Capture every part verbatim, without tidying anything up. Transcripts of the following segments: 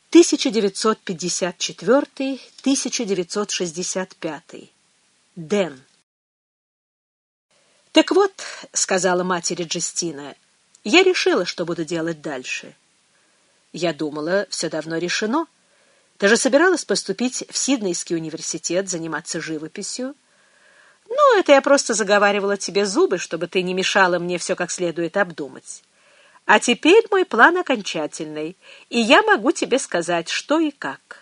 тысяча девятьсот пятьдесят четвёртый — тысяча девятьсот шестьдесят пятый. Дэн. «Так вот», — сказала матери Джастина, — «я решила, что буду делать дальше». «Я думала, все давно решено. Ты же собиралась поступить в Сиднейский университет, заниматься живописью?» «Ну, это я просто заговаривала тебе зубы, чтобы ты не мешала мне все как следует обдумать. А теперь мой план окончательный, и я могу тебе сказать, что и как».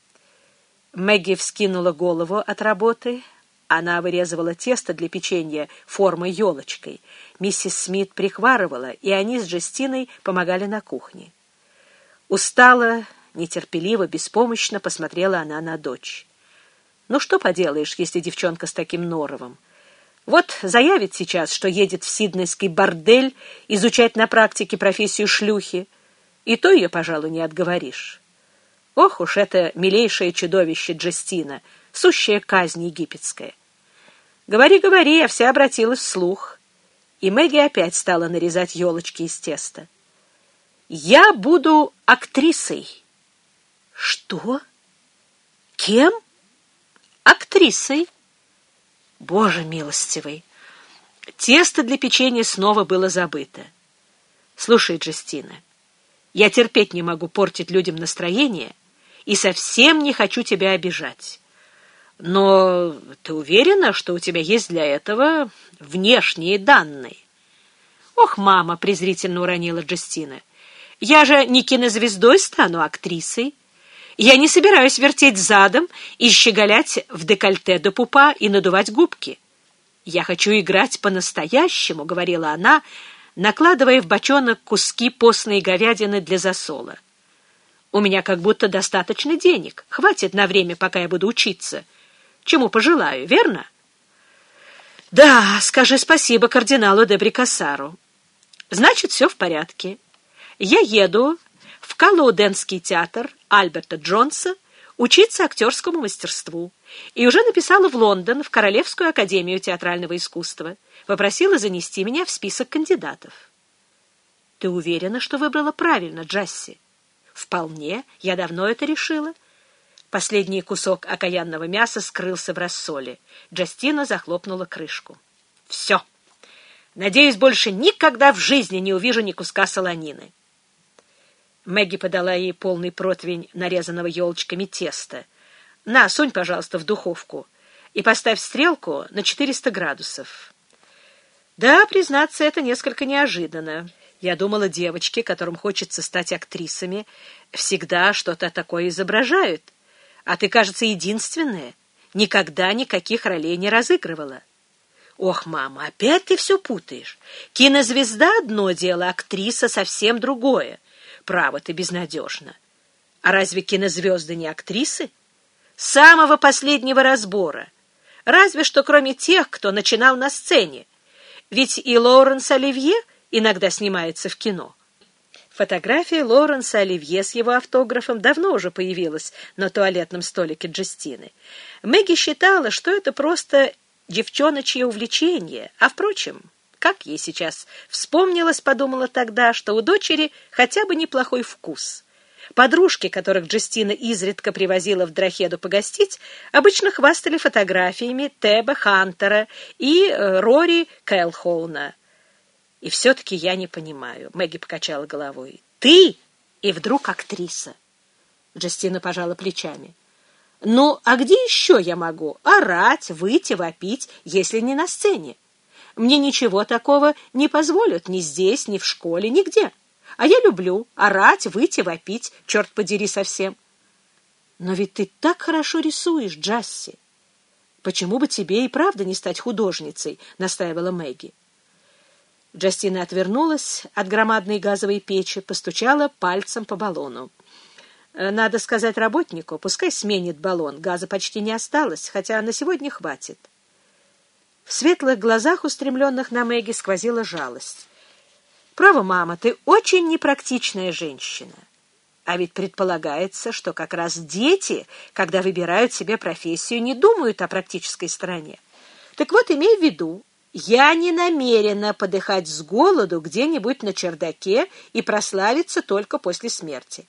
Мэгги вскинула голову от работы. Она вырезывала тесто для печенья формой елочкой. Миссис Смит прихварывала, и они с Джастиной помогали на кухне. Устала, нетерпеливо, беспомощно посмотрела она на дочь. Ну, что поделаешь, если девчонка с таким норовом? Вот заявит сейчас, что едет в сиднейский бордель изучать на практике профессию шлюхи, и то ее, пожалуй, не отговоришь. Ох уж это милейшее чудовище Джастина, сущая казнь египетская. Говори, говори, я вся обратилась вслух. И Мэгги опять стала нарезать елочки из теста. «Я буду актрисой». «Что? Кем?» «Актрисой». Боже милостивый! Тесто для печенья снова было забыто. «Слушай, Джастина, я терпеть не могу портить людям настроение и совсем не хочу тебя обижать. Но ты уверена, что у тебя есть для этого внешние данные?» «Ох, мама!» — презрительно уронила Джастина. «Я же не кинозвездой стану, а актрисой. Я не собираюсь вертеть задом и щеголять в декольте до пупа и надувать губки. Я хочу играть по-настоящему», — говорила она, накладывая в бочонок куски постной говядины для засола. «У меня как будто достаточно денег. Хватит на время, пока я буду учиться. Чему пожелаю, верно?» «Да, скажи спасибо кардиналу де Брикассару». «Значит, все в порядке. Я еду в Каллоуденский театр Альберта Джонса учиться актерскому мастерству и уже написала в Лондон, в Королевскую академию театрального искусства. Попросила занести меня в список кандидатов». «Ты уверена, что выбрала правильно, Джасси?» «Вполне. Я давно это решила». Последний кусок окаянного мяса скрылся в рассоле. Джастина захлопнула крышку. «Все. Надеюсь, больше никогда в жизни не увижу ни куска солонины». Мэгги подала ей полный противень нарезанного елочками теста. «На, сунь, пожалуйста, в духовку и поставь стрелку на четыреста градусов». Да, признаться, это несколько неожиданно. Я думала, девочки, которым хочется стать актрисами, всегда что-то такое изображают. А ты, кажется, единственная. Никогда никаких ролей не разыгрывала. Ох, мама, опять ты все путаешь. Кинозвезда — одно дело, актриса — совсем другое. Право, ты безнадежна. А разве кинозвезды не актрисы? С самого последнего разбора. Разве что кроме тех, кто начинал на сцене. Ведь и Лоуренс Оливье иногда снимается в кино. Фотография Лоуренса Оливье с его автографом давно уже появилась на туалетном столике Джастины. Мэгги считала, что это просто девчоночье увлечение, а, впрочем, как ей сейчас вспомнилось, подумала тогда, что у дочери хотя бы неплохой вкус. Подружки, которых Джастина изредка привозила в Дрохеду погостить, обычно хвастали фотографиями Теба Хантера и э, Рори Кэлхоуна. «И все-таки я не понимаю», — Мэгги покачала головой. «Ты и вдруг актриса». Джастина пожала плечами. «Ну, а где еще я могу орать, выйти, вопить, если не на сцене? Мне ничего такого не позволят ни здесь, ни в школе, нигде. А я люблю орать, выйти, вопить, черт подери совсем». «Но ведь ты так хорошо рисуешь, Джасси. Почему бы тебе и правда не стать художницей?» — настаивала Мэгги. Джастина отвернулась от громадной газовой печи, постучала пальцем по баллону. «Надо сказать работнику, пускай сменит баллон, газа почти не осталось, хотя на сегодня хватит». В светлых глазах, устремленных на Мэгги, сквозила жалость. «Право, мама, ты очень непрактичная женщина. А ведь предполагается, что как раз дети, когда выбирают себе профессию, не думают о практической стороне. Так вот, имей в виду, я не намерена подыхать с голоду где-нибудь на чердаке и прославиться только после смерти.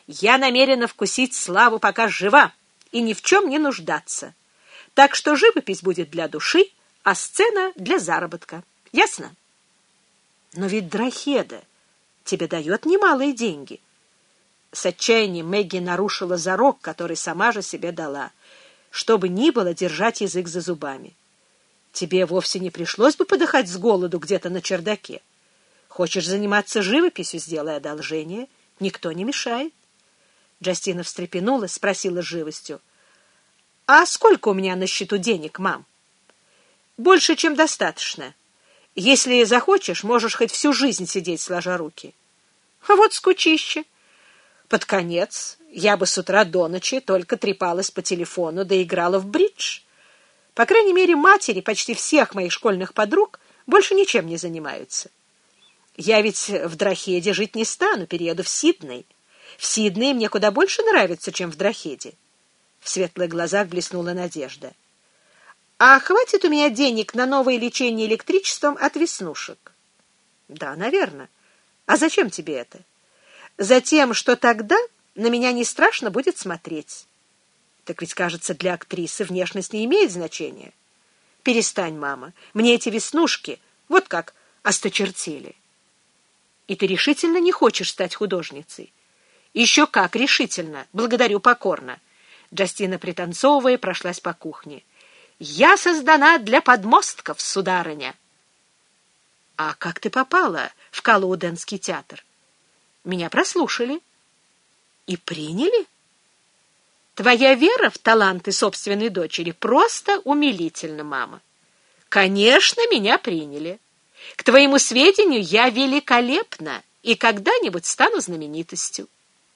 Я намерена вкусить славу, пока жива, и ни в чем не нуждаться. Так что живопись будет для души, а сцена для заработка. Ясно? Но ведь Драхеда тебе дает немалые деньги. С отчаянием Мэгги нарушила зарок, который сама же себе дала, чтобы ни было держать язык за зубами. Тебе вовсе не пришлось бы подыхать с голоду где-то на чердаке. Хочешь заниматься живописью, сделай одолжение, никто не мешает. Джастина встрепенулась, спросила с живостью: «А сколько у меня на счету денег, мам?» «Больше, чем достаточно. Если захочешь, можешь хоть всю жизнь сидеть, сложа руки». «А вот скучище. Под конец я бы с утра до ночи только трепалась по телефону да играла в бридж. По крайней мере, матери почти всех моих школьных подруг больше ничем не занимаются. Я ведь в Драхеде жить не стану, перееду в Сидней. В Сиднее мне куда больше нравится, чем в Драхеде». В светлых глазах блеснула надежда. «А хватит у меня денег на новое лечение электричеством от веснушек?» «Да, наверное. А зачем тебе это?» «Затем, что тогда на меня не страшно будет смотреть». «Так ведь, кажется, для актрисы внешность не имеет значения». «Перестань, мама. Мне эти веснушки вот как осточертели». «И ты решительно не хочешь стать художницей?» «Еще как решительно. Благодарю покорно». Джастина, пританцовывая, прошлась по кухне. «Я создана для подмостков, сударыня». «А как ты попала в Каллоуденский театр?» «Меня прослушали». «И приняли?» «Твоя вера в таланты собственной дочери просто умилительна, мама». «Конечно, меня приняли. К твоему сведению, я великолепна и когда-нибудь стану знаменитостью».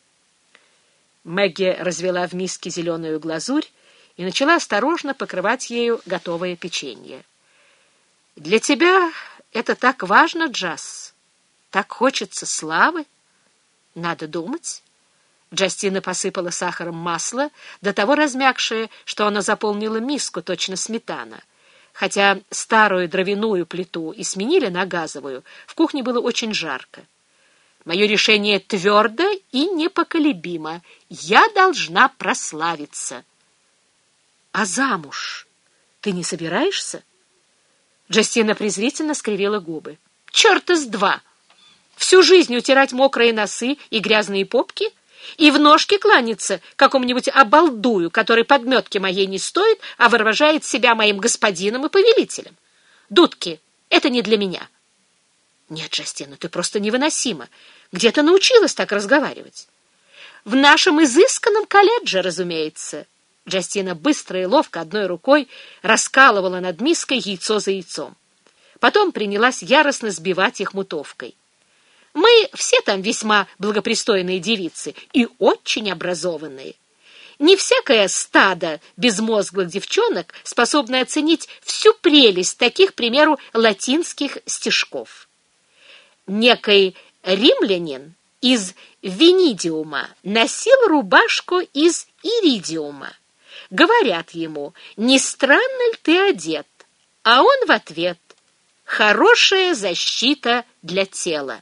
Мэгги развела в миске зеленую глазурь и начала осторожно покрывать ею готовое печенье. «Для тебя это так важно, Джаз? Так хочется славы? Надо думать». Джастина посыпала сахаром масло, до того размягшее, что оно заполнило миску, точно сметана. Хотя старую дровяную плиту и сменили на газовую, в кухне было очень жарко. «Мое решение твердо и непоколебимо. Я должна прославиться». «А замуж ты не собираешься?» Джастина презрительно скривила губы. «Черт из два! Всю жизнь утирать мокрые носы и грязные попки и в ножки кланяться какому-нибудь обалдую, который подметки моей не стоит, а выражает себя моим господином и повелителем. Дудки, это не для меня». «Нет, Джастина, ты просто невыносима. Где ты научилась так разговаривать?» «В нашем изысканном колледже, разумеется». Джастина быстро и ловко одной рукой раскалывала над миской яйцо за яйцом. Потом принялась яростно сбивать их мутовкой. «Мы все там весьма благопристойные девицы и очень образованные. Не всякое стадо безмозглых девчонок способно оценить всю прелесть таких, к примеру, латинских стишков. Некий римлянин из Венидиума носил рубашку из иридиума. Говорят ему: не странно ли ты одет? А он в ответ: хорошая защита для тела».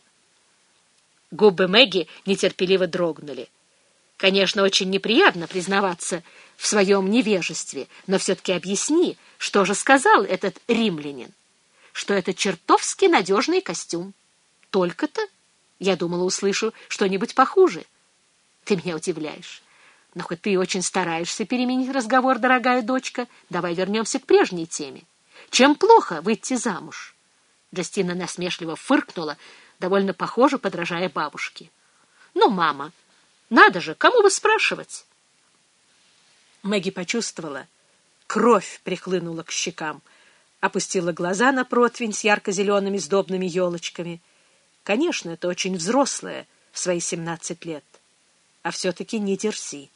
Губы Мэгги нетерпеливо дрогнули. Конечно, очень неприятно признаваться в своем невежестве, но все-таки объясни, что же сказал этот римлянин? Что это чертовски надежный костюм. Только-то? Я думала, услышу что-нибудь похуже. Ты меня удивляешь. Но хоть ты очень стараешься переменить разговор, дорогая дочка, давай вернемся к прежней теме. Чем плохо выйти замуж? Джастина насмешливо фыркнула, довольно похоже, подражая бабушке. Ну, мама, надо же, кому бы спрашивать? Мэгги почувствовала, кровь прихлынула к щекам, опустила глаза на противень с ярко-зелеными сдобными елочками. Конечно, это очень взрослая в свои семнадцать лет, а все-таки не Дерси.